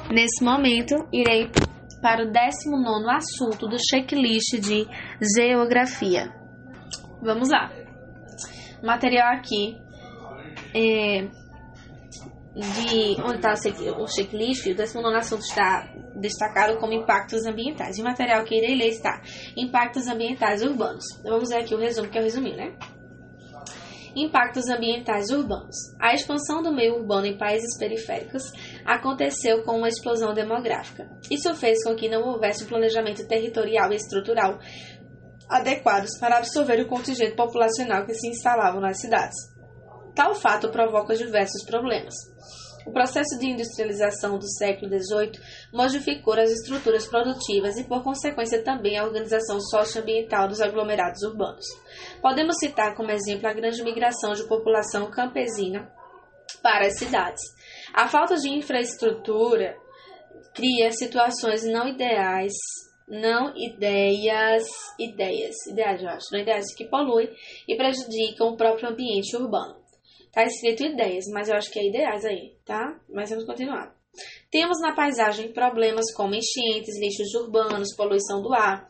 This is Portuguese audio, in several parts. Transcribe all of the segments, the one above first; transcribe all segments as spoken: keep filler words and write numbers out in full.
Nesse momento, irei para o décimo nono assunto do checklist de geografia. Vamos lá. O material aqui é de onde está o checklist, o décimo nono assunto está destacado como impactos ambientais. E o material que irei ler está impactos ambientais urbanos. Então, vamos ver aqui o resumo, que é o resuminho, né? Impactos ambientais urbanos. A expansão do meio urbano em países periféricos aconteceu com uma explosão demográfica. Isso fez com que não houvesse um planejamento territorial e estrutural adequados para absorver o contingente populacional que se instalavam nas cidades. Tal fato provoca diversos problemas. O processo de industrialização do século dezoito modificou as estruturas produtivas e, por consequência, também a organização socioambiental dos aglomerados urbanos. Podemos citar como exemplo a grande migração de população campesina para as cidades. A falta de infraestrutura cria situações não ideais, não ideias, ideias, ideias, eu acho, não ideias que poluem e prejudicam o próprio ambiente urbano. Tá escrito ideias, mas eu acho que é ideais aí, tá? Mas vamos continuar. Temos na paisagem problemas como enchentes, lixos urbanos, poluição do ar,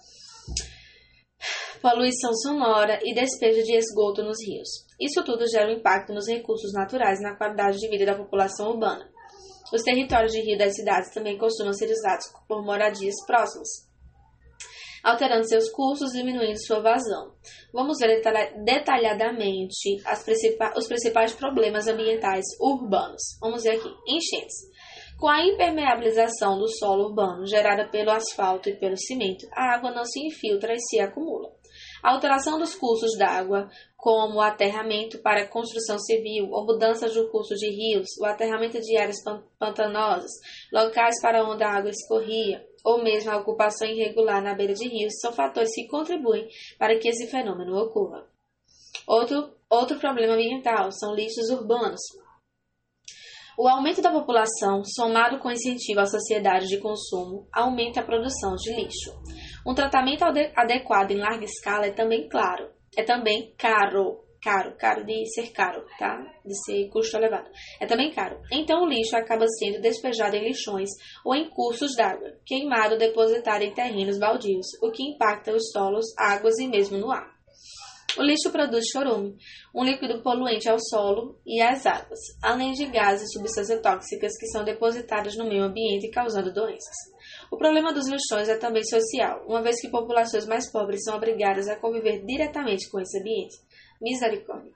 poluição sonora e despejo de esgoto nos rios. Isso tudo gera um impacto nos recursos naturais e na qualidade de vida da população urbana. Os territórios de rio das cidades também costumam ser usados por moradias próximas, alterando seus cursos e diminuindo sua vazão. Vamos ver detalhadamente as principais, os principais problemas ambientais urbanos. Vamos ver aqui. Enchentes. Com a impermeabilização do solo urbano gerada pelo asfalto e pelo cimento, a água não se infiltra e se acumula. A alteração dos cursos d'água, como o aterramento para construção civil ou mudança do curso de rios, o aterramento de áreas pantanosas, locais para onde a água escorria, ou mesmo a ocupação irregular na beira de rios, são fatores que contribuem para que esse fenômeno ocorra. Outro, outro problema ambiental são lixos urbanos. O aumento da população, somado com o incentivo à sociedade de consumo, aumenta a produção de lixo. Um tratamento adequado em larga escala é também claro, é também caro, caro, caro de ser caro, tá? De ser custo elevado. É também caro. Então o lixo acaba sendo despejado em lixões ou em cursos d'água, queimado ou depositado em terrenos baldios, o que impacta os solos, águas e mesmo no ar. O lixo produz chorume, um líquido poluente ao solo e às águas, além de gases e substâncias tóxicas que são depositadas no meio ambiente causando doenças. O problema dos lixões é também social, uma vez que populações mais pobres são obrigadas a conviver diretamente com esse ambiente. Misericórdia.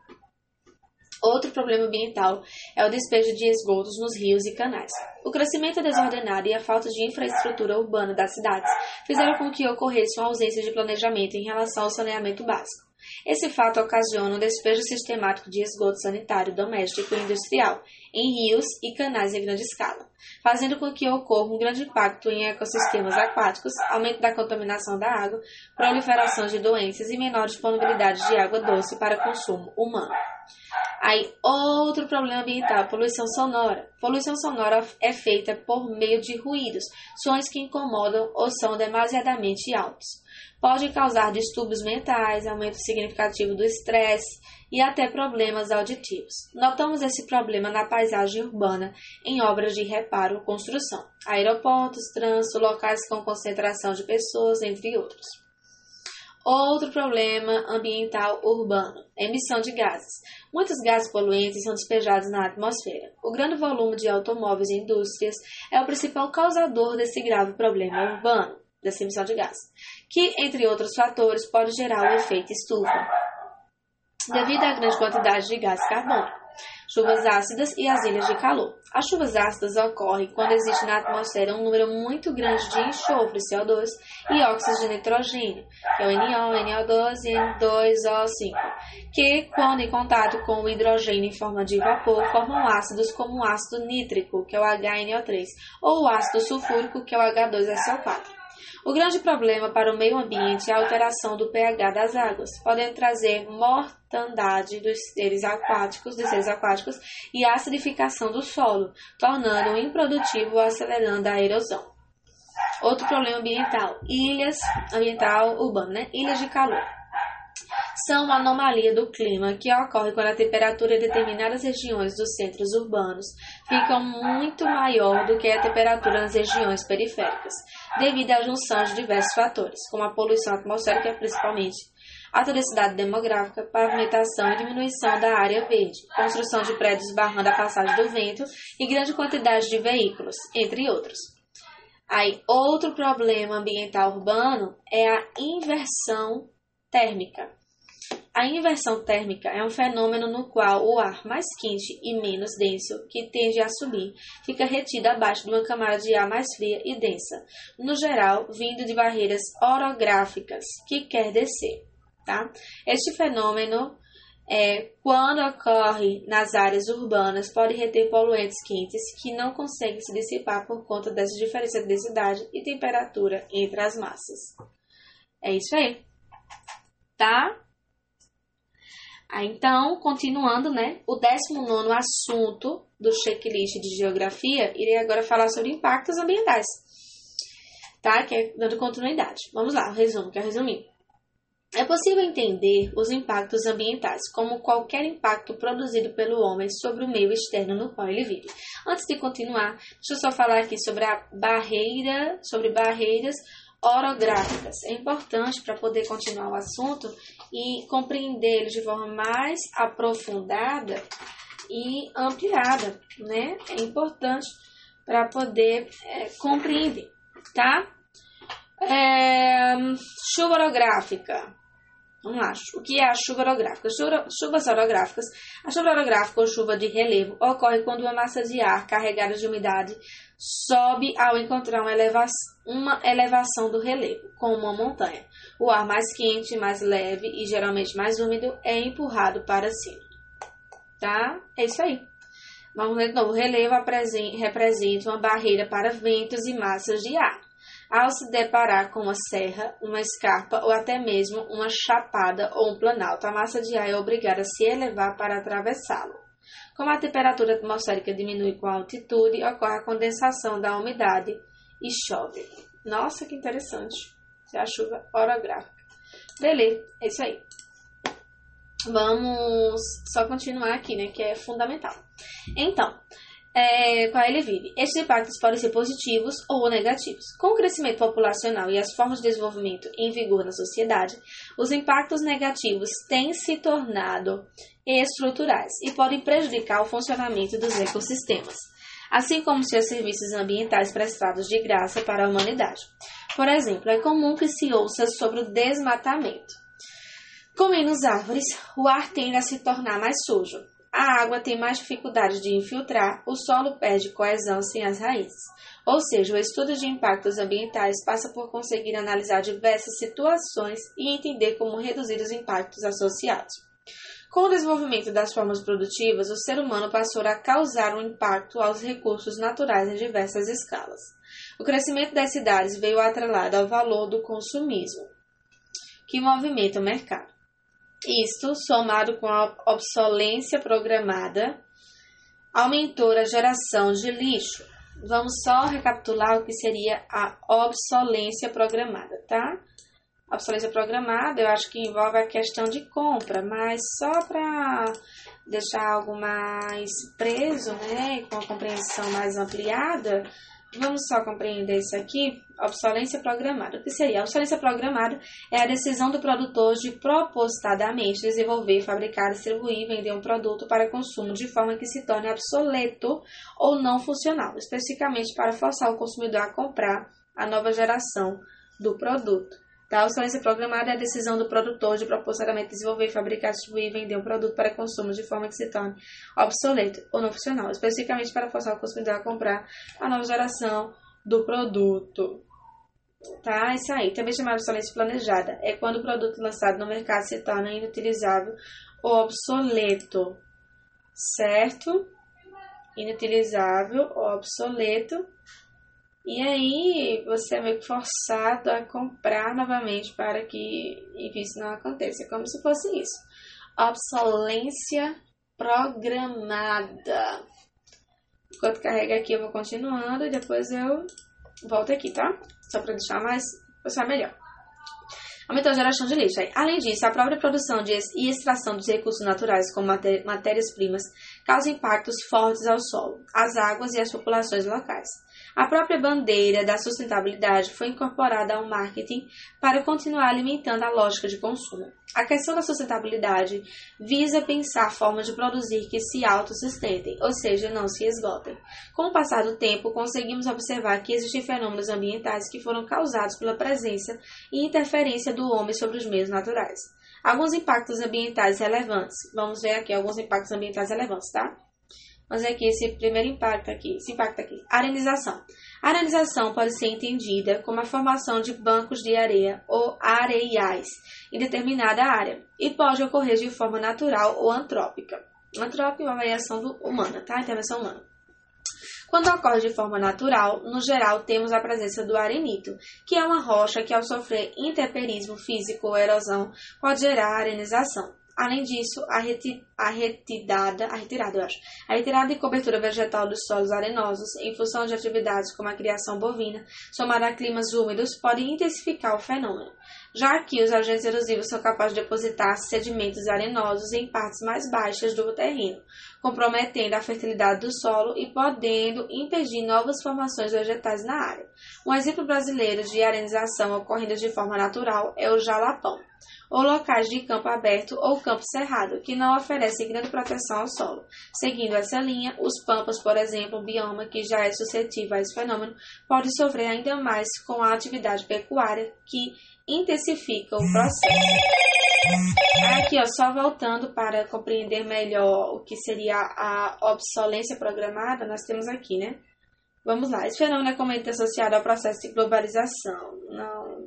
Outro problema ambiental é o despejo de esgotos nos rios e canais. O crescimento desordenado e a falta de infraestrutura urbana das cidades fizeram com que ocorresse uma ausência de planejamento em relação ao saneamento básico. Esse fato ocasiona um despejo sistemático de esgoto sanitário, doméstico e industrial em rios e canais em grande escala, fazendo com que ocorra um grande impacto em ecossistemas aquáticos, aumento da contaminação da água, proliferação de doenças e menor disponibilidade de água doce para consumo humano. Aí, outro problema ambiental, poluição sonora. Poluição sonora é feita por meio de ruídos, sons que incomodam ou são demasiadamente altos. Pode causar distúrbios mentais, aumento significativo do estresse e até problemas auditivos. Notamos esse problema na paisagem urbana em obras de reparo ou construção, aeroportos, trânsito, locais com concentração de pessoas, entre outros. Outro problema ambiental urbano, emissão de gases. Muitos gases poluentes são despejados na atmosfera. O grande volume de automóveis e indústrias é o principal causador desse grave problema urbano, dessa emissão de gases, que, entre outros fatores, pode gerar o efeito estufa, devido à grande quantidade de gás carbônico, chuvas ácidas e as ilhas de calor. As chuvas ácidas ocorrem quando existe na atmosfera um número muito grande de enxofre, C O dois, e óxidos de nitrogênio, que é o N O, N O dois e N dois O cinco, que, quando em contato com o hidrogênio em forma de vapor, formam ácidos como o ácido nítrico, que é o H N O três, ou o ácido sulfúrico, que é o H dois S O quatro. O grande problema para o meio ambiente é a alteração do pH das águas, podendo trazer mortandade dos seres aquáticos, dos seres aquáticos e a acidificação do solo, tornando-o improdutivo ou acelerando a erosão. Outro problema ambiental, ilhas ambiental urbano, né? Ilhas de calor. são uma anomalia do clima que ocorre quando a temperatura em determinadas regiões dos centros urbanos fica muito maior do que a temperatura nas regiões periféricas, devido à junção de diversos fatores, como a poluição atmosférica, principalmente, alta densidade demográfica, pavimentação e diminuição da área verde, construção de prédios barrando a passagem do vento e grande quantidade de veículos, entre outros. Aí, outro problema ambiental urbano é a inversão térmica. A inversão térmica é um fenômeno no qual o ar mais quente e menos denso, que tende a subir, fica retido abaixo de uma camada de ar mais fria e densa, no geral, vindo de barreiras orográficas, que quer descer. Tá? Este fenômeno, é, quando ocorre nas áreas urbanas, pode reter poluentes quentes que não conseguem se dissipar por conta dessa diferença de densidade e temperatura entre as massas. É isso aí. Tá? Ah, então, continuando, né? O décimo nono assunto do checklist de geografia, irei agora falar sobre impactos ambientais. Tá? Que é dando continuidade. Vamos lá, o resumo, quero resumir. É possível entender os impactos ambientais como qualquer impacto produzido pelo homem sobre o meio externo no qual ele vive. Antes de continuar, deixa eu só falar aqui sobre a barreira, sobre barreiras orográficas. É importante para poder continuar o assunto e compreender ele de forma mais aprofundada e ampliada, né? É importante para poder é, compreender, tá? É, chuva orográfica. Vamos lá, o que é a chuva orográfica? Chuva, chuvas orográficas. A chuva orográfica ou chuva de relevo ocorre quando uma massa de ar carregada de umidade sobe ao encontrar uma elevação, uma elevação do relevo, como uma montanha. O ar mais quente, mais leve e geralmente mais úmido é empurrado para cima. Tá? É isso aí. Vamos ler de novo. O relevo representa uma barreira para ventos e massas de ar. Ao se deparar com uma serra, uma escarpa ou até mesmo uma chapada ou um planalto, a massa de ar é obrigada a se elevar para atravessá-lo. Como a temperatura atmosférica diminui com a altitude, ocorre a condensação da umidade e chove. Nossa, que interessante. Isso é a chuva orográfica. Beleza, é isso aí. Vamos só continuar aqui, né, que é fundamental. Então, É, qual ele vive. Estes impactos podem ser positivos ou negativos. Com o crescimento populacional e as formas de desenvolvimento em vigor na sociedade, os impactos negativos têm se tornado estruturais e podem prejudicar o funcionamento dos ecossistemas, assim como seus serviços ambientais prestados de graça para a humanidade. Por exemplo, é comum que se ouça sobre o desmatamento. Com menos árvores, o ar tende a se tornar mais sujo. A água tem mais dificuldade de infiltrar, o solo perde coesão sem as raízes. Ou seja, o estudo de impactos ambientais passa por conseguir analisar diversas situações e entender como reduzir os impactos associados. Com o desenvolvimento das formas produtivas, o ser humano passou a causar um impacto aos recursos naturais em diversas escalas. O crescimento das cidades veio atrelado ao valor do consumismo, que movimenta o mercado. Isto, somado com a obsolência programada, aumentou a geração de lixo. Vamos só recapitular o que seria a obsolência programada, tá? A obsolência programada, eu acho que envolve a questão de compra, mas só para deixar algo mais preso, né, com a compreensão mais ampliada, vamos só compreender isso aqui. Obsolência programada. O que seria? A obsolência programada é a decisão do produtor de propositadamente desenvolver, fabricar, distribuir e vender um produto para consumo de forma que se torne obsoleto ou não funcional, especificamente para forçar o consumidor a comprar a nova geração do produto. Tá? A obsolência programada é a decisão do produtor de propositadamente desenvolver, fabricar, distribuir e vender um produto para consumo de forma que se torne obsoleto ou não funcional, especificamente para forçar o consumidor a comprar a nova geração do produto. Tá? Isso aí. Também chamado de obsolescência planejada. É quando o produto lançado no mercado se torna inutilizável ou obsoleto. Certo? Inutilizável ou obsoleto. E aí você é meio que forçado a comprar novamente para que isso não aconteça. É como se fosse isso. Obsolência programada. Enquanto carrega aqui eu vou continuando e depois eu volto aqui, tá? Só para deixar mais, deixar melhor. Aumentou a geração de lixo. Além disso, a própria produção de e extração dos recursos naturais, como matérias-primas, causa impactos fortes ao solo, às águas e às populações locais. A própria bandeira da sustentabilidade foi incorporada ao marketing para continuar alimentando a lógica de consumo. A questão da sustentabilidade visa pensar formas de produzir que se autossustentem, ou seja, não se esgotem. Com o passar do tempo, conseguimos observar que existem fenômenos ambientais que foram causados pela presença e interferência do homem sobre os meios naturais. Alguns impactos ambientais relevantes. Vamos ver aqui alguns impactos ambientais relevantes, tá? Vamos ver aqui esse primeiro impacto aqui, esse impacto aqui. Arenização. A arenização pode ser entendida como a formação de bancos de areia ou areiais em determinada área e pode ocorrer de forma natural ou antrópica. Antrópica é uma variação do humana, tá? Intervenção humana. Quando ocorre de forma natural, no geral temos a presença do arenito, que é uma rocha que ao sofrer intemperismo físico ou erosão pode gerar arenização. Além disso, a, reti a, retirada, a retirada, eu acho, a retirada e cobertura vegetal dos solos arenosos, em função de atividades como a criação bovina, somada a climas úmidos, pode intensificar o fenômeno, já que os agentes erosivos são capazes de depositar sedimentos arenosos em partes mais baixas do terreno, comprometendo a fertilidade do solo e podendo impedir novas formações vegetais na área. Um exemplo brasileiro de arenização ocorrendo de forma natural é o jalapão, ou locais de campo aberto ou campo cerrado, que não oferecem grande proteção ao solo. Seguindo essa linha, os pampas, por exemplo, um bioma que já é suscetível a esse fenômeno, pode sofrer ainda mais com a atividade pecuária, que intensifica o processo. Aqui, ó, só voltando para compreender melhor o que seria a obsolescência programada, nós temos aqui, né? Vamos lá. Esse fenômeno é comumente associado ao processo de globalização. Não.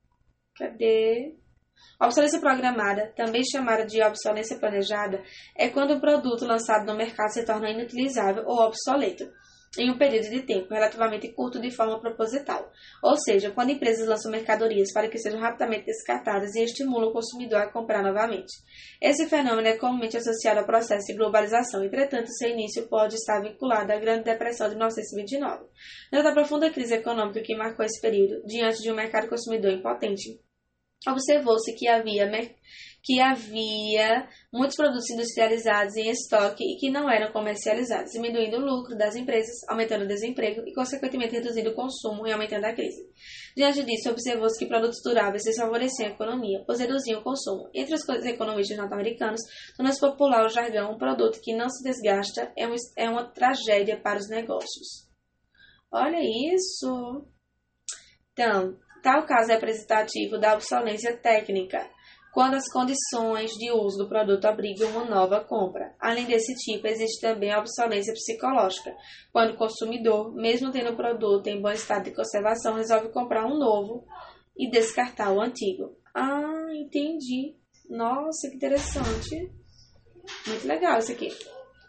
Cadê? A obsolescência programada, também chamada de obsolescência planejada, é quando o produto lançado no mercado se torna inutilizável ou obsoleto em um período de tempo relativamente curto de forma proposital. Ou seja, quando empresas lançam mercadorias para que sejam rapidamente descartadas e estimulam o consumidor a comprar novamente. Esse fenômeno é comumente associado ao processo de globalização, entretanto, seu início pode estar vinculado à Grande Depressão de mil novecentos e vinte e nove. Durante a profunda crise econômica que marcou esse período, diante de um mercado consumidor impotente, observou-se que havia, que havia muitos produtos industrializados em estoque e que não eram comercializados, diminuindo o lucro das empresas, aumentando o desemprego e, consequentemente, reduzindo o consumo e aumentando a crise. Diante disso, observou-se que produtos duráveis desfavoreciam a economia, pois reduziam o consumo. Entre os economistas norte-americanos, tornou-se popular o jargão: um produto que não se desgasta é, um, é uma tragédia para os negócios. Olha isso! Então, tal caso é representativo da obsolescência técnica, quando as condições de uso do produto obrigam uma nova compra. Além desse tipo, existe também a obsolescência psicológica, quando o consumidor, mesmo tendo o produto em bom estado de conservação, resolve comprar um novo e descartar o antigo. Ah, entendi. Nossa, que interessante. Muito legal isso aqui.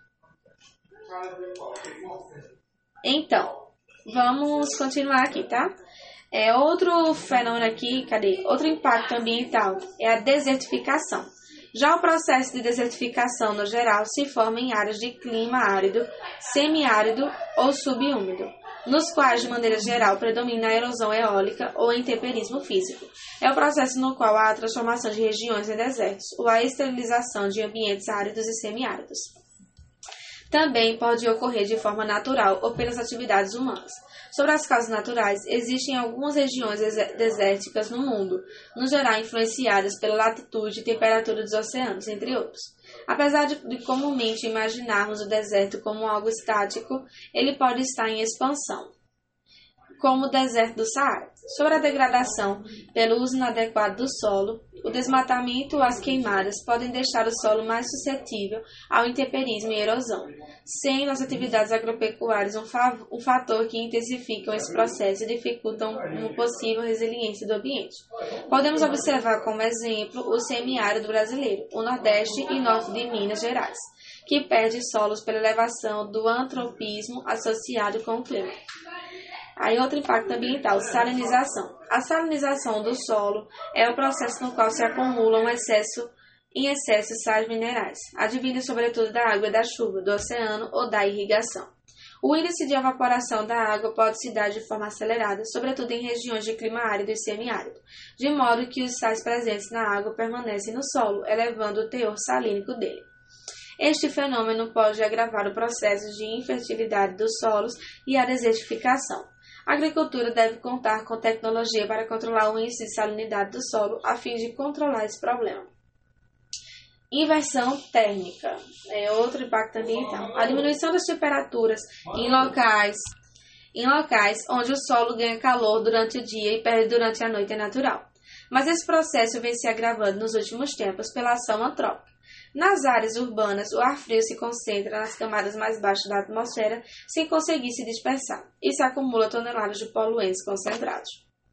Então, vamos continuar aqui, tá? É outro fenômeno aqui, cadê? Outro impacto ambiental é a desertificação. Já o processo de desertificação, no geral, se forma em áreas de clima árido, semiárido ou subúmido, nos quais, de maneira geral, predomina a erosão eólica ou intemperismo físico. É o processo no qual há a transformação de regiões em desertos ou a esterilização de ambientes áridos e semiáridos. Também pode ocorrer de forma natural ou pelas atividades humanas. Sobre as causas naturais, existem algumas regiões desérticas no mundo, no geral influenciadas pela latitude e temperatura dos oceanos, entre outros. Apesar de, de comumente imaginarmos o deserto como algo estático, ele pode estar em expansão, como o deserto do Saara. Sobre a degradação pelo uso inadequado do solo, o desmatamento ou as queimadas podem deixar o solo mais suscetível ao intemperismo e erosão, sendo as atividades agropecuárias um, um fator que intensificam esse processo e dificultam uma possível resiliência do ambiente. Podemos observar como exemplo o semiárido brasileiro, o Nordeste e Norte de Minas Gerais, que perde solos pela elevação do antropismo associado com o clima. Aí outro impacto ambiental, salinização. A salinização do solo é o processo no qual se acumulam excesso, em excesso sais minerais, advindos sobretudo da água e da chuva, do oceano ou da irrigação. O índice de evaporação da água pode se dar de forma acelerada, sobretudo em regiões de clima árido e semiárido, de modo que os sais presentes na água permanecem no solo, elevando o teor salínico dele. Este fenômeno pode agravar o processo de infertilidade dos solos e a desertificação. A agricultura deve contar com tecnologia para controlar o índice de salinidade do solo, a fim de controlar esse problema. Inversão térmica é outro impacto ambiental. A diminuição das temperaturas em locais, em locais onde o solo ganha calor durante o dia e perde durante a noite é natural. Mas esse processo vem se agravando nos últimos tempos pela ação antrópica. Nas áreas urbanas, o ar frio se concentra nas camadas mais baixas da atmosfera sem conseguir se dispersar e se acumula toneladas de poluentes concentrados.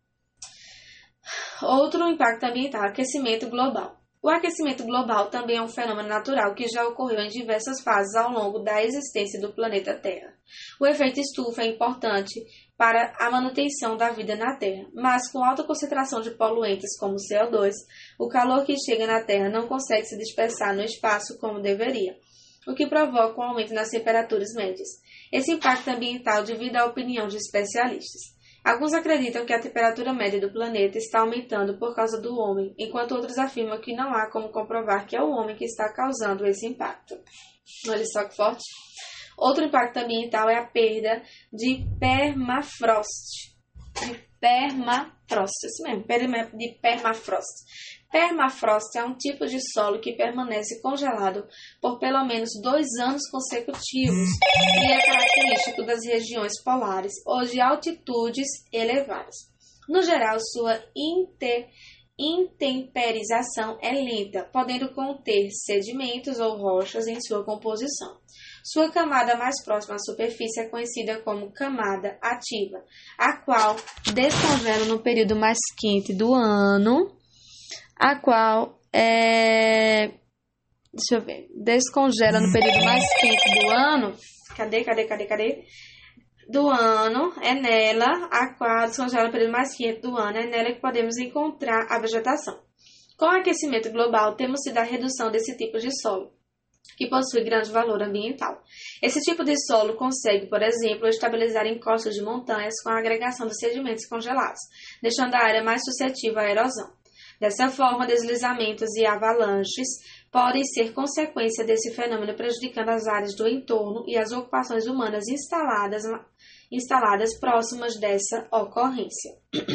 Outro impacto ambiental, aquecimento global. O aquecimento global também é um fenômeno natural que já ocorreu em diversas fases ao longo da existência do planeta Terra. O efeito estufa é importante para a manutenção da vida na Terra, mas com alta concentração de poluentes como o C O dois, o calor que chega na Terra não consegue se dispersar no espaço como deveria, o que provoca um aumento nas temperaturas médias. Esse impacto ambiental divide a opinião de especialistas. Alguns acreditam que a temperatura média do planeta está aumentando por causa do homem, enquanto outros afirmam que não há como comprovar que é o homem que está causando esse impacto. Olha só que forte. Outro impacto ambiental é a perda de permafrost. De permafrost, isso mesmo, de permafrost. Permafrost é um tipo de solo que permanece congelado por pelo menos dois anos consecutivos e é característico das regiões polares ou de altitudes elevadas. No geral, sua inter, intemperização é lenta, podendo conter sedimentos ou rochas em sua composição. Sua camada mais próxima à superfície é conhecida como camada ativa, a qual descongela no período mais quente do ano, a qual é... Deixa eu ver. Descongela no período mais quente do ano. Cadê, cadê, cadê, cadê? Do ano, é nela, a qual descongela no período mais quente do ano, é nela que podemos encontrar a vegetação. Com o aquecimento global, temos sido a redução desse tipo de solo, que possui grande valor ambiental. Esse tipo de solo consegue, por exemplo, estabilizar encostas de montanhas com a agregação de sedimentos congelados, deixando a área mais suscetível à erosão. Dessa forma, deslizamentos e avalanches podem ser consequência desse fenômeno, prejudicando as áreas do entorno e as ocupações humanas instaladas, instaladas próximas dessa ocorrência.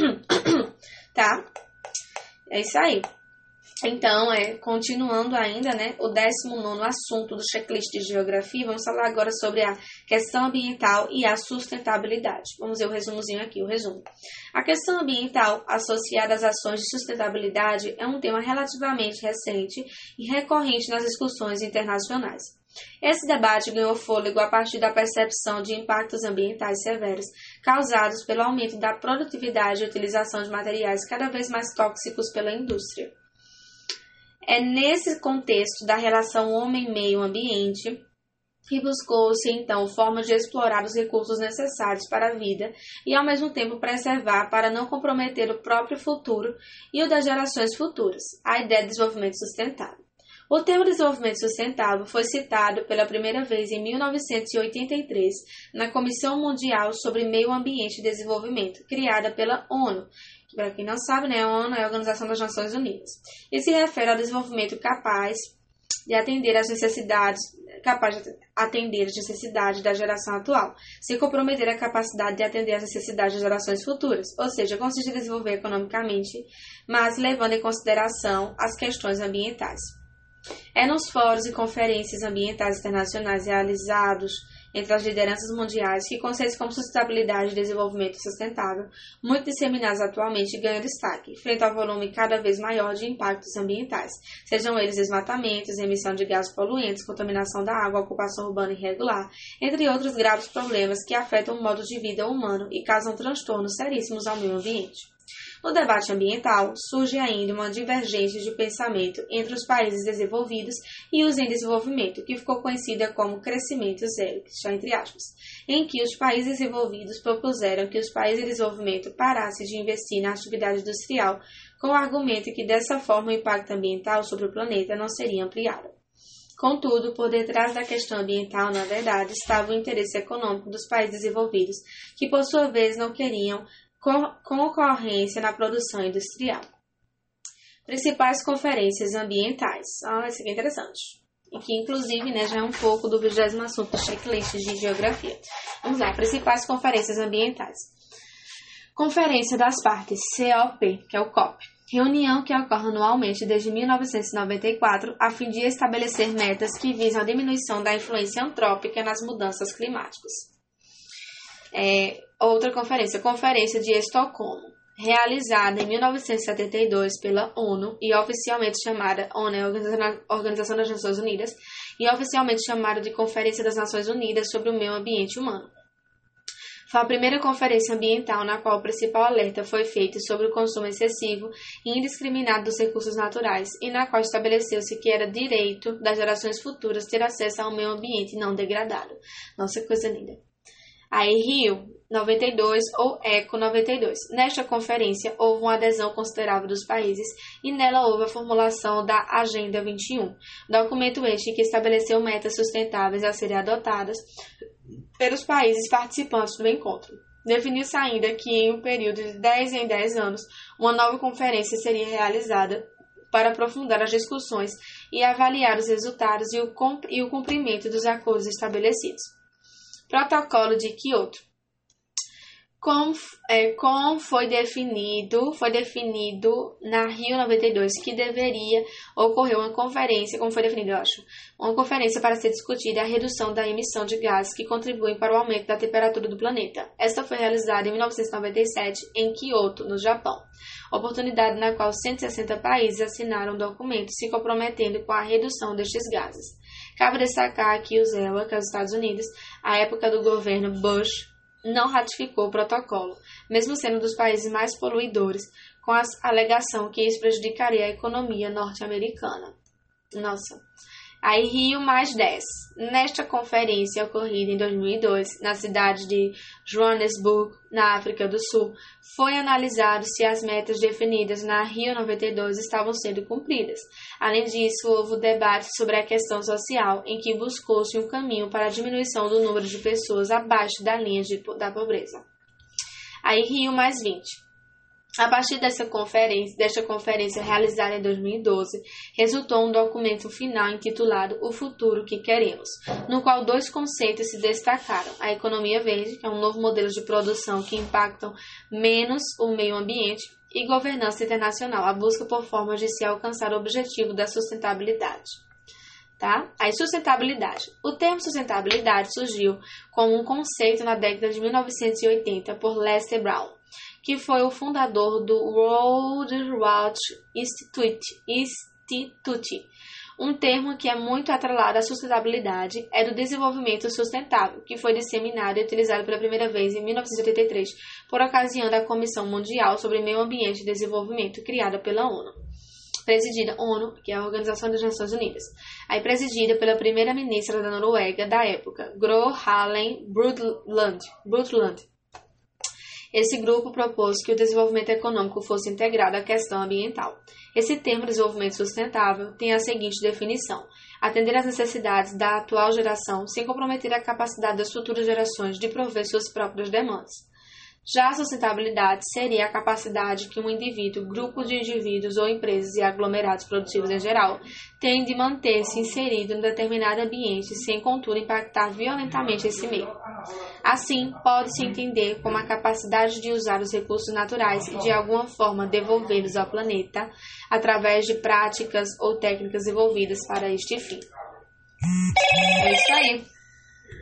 Tá? É isso aí. Então, é, continuando ainda, né, o décimo nono assunto do checklist de geografia, vamos falar agora sobre a questão ambiental e a sustentabilidade. Vamos ver o resumozinho aqui, o resumo. A questão ambiental associada às ações de sustentabilidade é um tema relativamente recente e recorrente nas discussões internacionais. Esse debate ganhou fôlego a partir da percepção de impactos ambientais severos causados pelo aumento da produtividade e utilização de materiais cada vez mais tóxicos pela indústria. É nesse contexto da relação homem-meio-ambiente que buscou-se, então, formas de explorar os recursos necessários para a vida e, ao mesmo tempo, preservar para não comprometer o próprio futuro e o das gerações futuras, a ideia de desenvolvimento sustentável. O termo desenvolvimento sustentável foi citado pela primeira vez em mil novecentos e oitenta e três na Comissão Mundial sobre Meio Ambiente e Desenvolvimento, criada pela ONU. Para quem não sabe, né, a ONU é a Organização das Nações Unidas. E se refere ao desenvolvimento capaz de atender às necessidades, capaz de atender às necessidades da geração atual, sem comprometer a capacidade de atender às necessidades das gerações futuras, ou seja, consiste em desenvolver economicamente, mas levando em consideração as questões ambientais. É nos fóruns e conferências ambientais internacionais realizados entre as lideranças mundiais que conceitos como sustentabilidade e desenvolvimento sustentável, muito disseminados atualmente, ganham destaque, frente ao volume cada vez maior de impactos ambientais, sejam eles desmatamentos, emissão de gases poluentes, contaminação da água, ocupação urbana irregular, entre outros graves problemas que afetam o modo de vida humano e causam transtornos seríssimos ao meio ambiente. No debate ambiental, surge ainda uma divergência de pensamento entre os países desenvolvidos e os em desenvolvimento, que ficou conhecida como crescimento zero, que está entre aspas, em que os países desenvolvidos propuseram que os países em desenvolvimento parassem de investir na atividade industrial, com o argumento que dessa forma o impacto ambiental sobre o planeta não seria ampliado. Contudo, por detrás da questão ambiental, na verdade, estava o interesse econômico dos países desenvolvidos, que por sua vez não queriam co- concorrência na produção industrial. Principais conferências ambientais. Ah, isso aqui é interessante. E que, inclusive, né, já é um pouco do vigésimo assunto do checklist de geografia. Vamos lá, principais conferências ambientais. Conferência das Partes, C O P, que é o C O P. Reunião que ocorre anualmente desde mil novecentos e noventa e quatro a fim de estabelecer metas que visam a diminuição da influência antrópica nas mudanças climáticas. É, outra conferência, Conferência de Estocolmo, realizada em mil novecentos e setenta e dois pela ONU e oficialmente chamada ONU, Organização das Nações Unidas, e oficialmente chamada de Conferência das Nações Unidas sobre o Meio Ambiente Humano. Foi a primeira conferência ambiental na qual o principal alerta foi feito sobre o consumo excessivo e indiscriminado dos recursos naturais e na qual estabeleceu-se que era direito das gerações futuras ter acesso a um meio ambiente não degradado. Nossa, que coisa linda. Aí, Rio noventa e dois ou ECO noventa e dois. Nesta conferência, houve uma adesão considerável dos países e nela houve a formulação da Agenda vinte e um, documento este que estabeleceu metas sustentáveis a serem adotadas pelos países participantes do encontro. Definiu-se ainda que em um período de dez em dez anos, uma nova conferência seria realizada para aprofundar as discussões e avaliar os resultados e o, e o cumprimento dos acordos estabelecidos. Protocolo de Kyoto. Como, é, como foi definido, foi definido na Rio noventa e dois que deveria ocorrer uma conferência, como foi definido, eu acho, uma conferência para ser discutida a redução da emissão de gases que contribuem para o aumento da temperatura do planeta. Esta foi realizada em mil novecentos e noventa e sete em Kyoto, no Japão, oportunidade na qual cento e sessenta países assinaram um documento se comprometendo com a redução destes gases. Cabe destacar que o Z E U, que é os Estados Unidos, à época do governo Bush, não ratificou o protocolo, mesmo sendo um dos países mais poluidores, com a alegação que isso prejudicaria a economia norte-americana. Nossa. Aí Rio mais dez. Nesta conferência ocorrida em dois mil e dois, na cidade de Johannesburg, na África do Sul, foi analisado se as metas definidas na Rio noventa e dois estavam sendo cumpridas. Além disso, houve debate sobre a questão social, em que buscou-se um caminho para a diminuição do número de pessoas abaixo da linha de, da pobreza. Aí Rio mais vinte. A partir dessa conferência, desta conferência realizada em dois mil e doze, resultou um documento final intitulado O Futuro que Queremos, no qual dois conceitos se destacaram: a economia verde, que é um novo modelo de produção que impactam menos o meio ambiente, e governança internacional, a busca por formas de se alcançar o objetivo da sustentabilidade. Tá? Aí, sustentabilidade. O termo sustentabilidade surgiu como um conceito na década de mil novecentos e oitenta por Lester Brown, que foi o fundador do World Watch Institute, Institute. Um termo que é muito atrelado à sustentabilidade é do desenvolvimento sustentável, que foi disseminado e utilizado pela primeira vez em mil novecentos e oitenta e três, por ocasião da Comissão Mundial sobre Meio Ambiente e Desenvolvimento, criada pela ONU. Presidida ONU, que é a Organização das Nações Unidas. Aí presidida pela primeira-ministra da Noruega da época, Gro Harlem Brundtland. Brundtland. Esse grupo propôs que o desenvolvimento econômico fosse integrado à questão ambiental. Esse termo, desenvolvimento sustentável, tem a seguinte definição: atender às necessidades da atual geração sem comprometer a capacidade das futuras gerações de prover suas próprias demandas. Já a sustentabilidade seria a capacidade que um indivíduo, grupo de indivíduos ou empresas e aglomerados produtivos em geral têm de manter-se inserido em um determinado ambiente sem, contudo, impactar violentamente esse meio. Assim, pode-se entender como a capacidade de usar os recursos naturais e, de alguma forma, devolvê-los ao planeta através de práticas ou técnicas desenvolvidas para este fim. É isso aí.